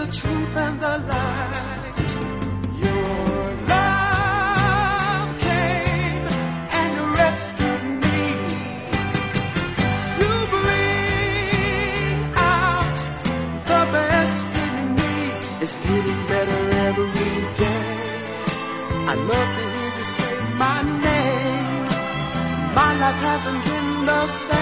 truth and the light. Your love came and rescued me. You bring out the best in me. It's getting better every day. I love to hear you say my name. My life hasn't been the same.